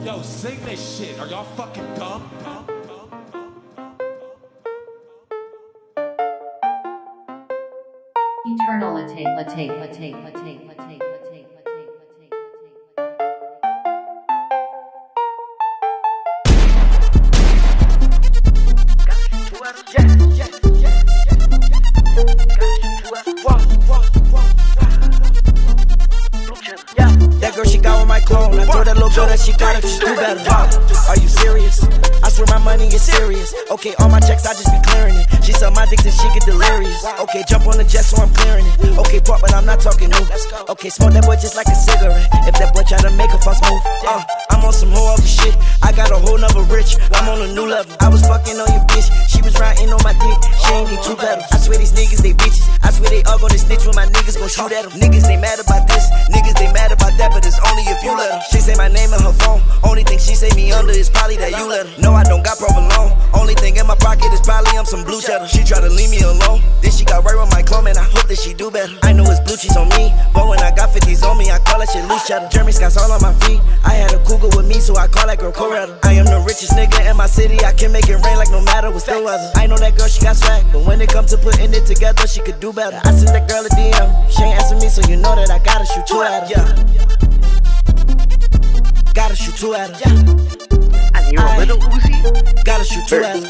Yo, sing this shit. Are y'all fucking dumb? Eternality. That girl, she got on my clone. I told that little girl that she got it, just do better. Are you serious? I swear my money is serious. Okay, all my checks, I just be clearing it. She suck my dick till she get delirious. Okay, jump on the jet so I'm clearing it. Okay, pop, but I'm not talking new. Okay, smoke that boy just like a cigarette. If that boy try to make a false move, I'm on some whole other shit. I got a whole nother rich. I'm on a new level. I was fucking on your bitch. She was riding on my dick. She ain't need two pedals. I swear these niggas, they bitches. I swear they all gonna snitch when my niggas gon' shoot at them. Niggas, they mad about this. Niggas, they mad about that, but it's only if you let them. She say my name in her phone. Only thing she say me under is probably that you let her. No, I don't got provolone. Only thing in my pocket is probably some blue cheddar. She try to leave me alone. Then she got right with my clone, and I hope that she do better. I know it's blue cheese on me, but when I got 50s on me, I call that shit loose cheddar. Jeremy Scott's all on my feet. I had a cougar with me, so I call that girl Coretta. I am the richest nigga in my city. I can make it rain like no matter what's the weather. I know that girl, she got swag, but when it cocome to putting it together, she could do better. I sent that girl a DM. She ain't answer me, so you know that I gotta shoot two at her. Gotta shoot two at her. And you're a little Uzi? Gotta shoot two at her.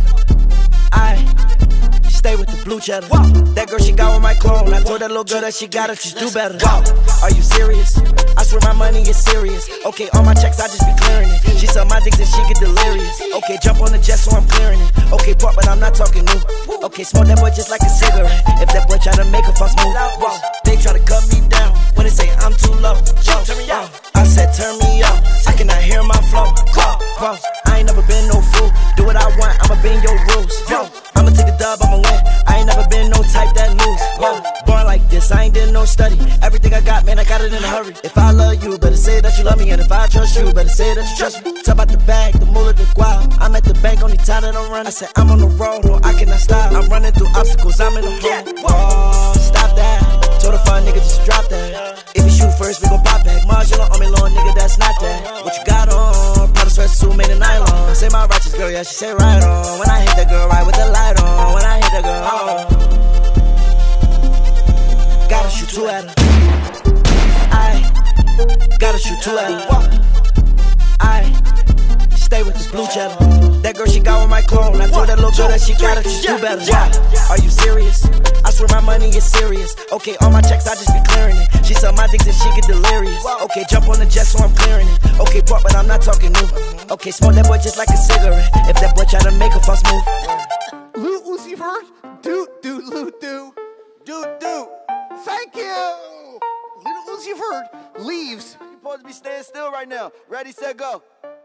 Stay with the blue cheddar. That girl, she got with my clone. I told that little girl that she gotta just do better. Are you serious? I swear my money is serious. Okay, all my checks, I just be clearing it. She suck my dick till she get delirious. Okay, jump on the jet so I'm clearing it. Okay, pop, but I'm not talking new. Okay, smoke that boy just like a cigarette. If that boy try to make a false move, they try to cut me down when they say I'm too low. I said turn me up, I cannot hear my flow. I ain't never been no fool. Do what I want, I'ma bend your rules. I'ma take a dub, I'ma win. I ain't never been no type that lose. Born like this, I ain't did no study. Everything I got, man, I got it in a hurry. If I love you, better say that you love me. And if I trust you, better say that you trust me. Talk about the bag, the moolah, the guap. I'm at the bank, only time that I'm running. I said I'm on the road, no, I cannot stop. I'm running through obstacles, I'm in the hole. Stop that. Told a fun nigga just drop that. If you shoot first, we gon' pop back. Marginal on me, long nigga, that's not that. What you got on? Prada sweatsuit made of nylon. Say my righteous girl, yeah, she say right on. When I hit that girl, right with the light on. When I hit that girl, gotta shoot two at her. Gotta shoot two at her. Stay with the blue cheddar. That girl, she got with my clone. I told that little girl that she gotta just do better. Are you serious? I swear my money is serious. Okay, all my checks, I just be clearing it. She suck my dick till she get delirious. Okay, jump on the jet so I'm clearing it. Okay, pop, but I'm not talking new. Okay, smoke that boy just like a cigarette. If that boy try to make a false move, Lil Uzi Vert, do. Thank you. Lil Uzi Vert leaves. You supposed to be staying still right now. Ready, set, go.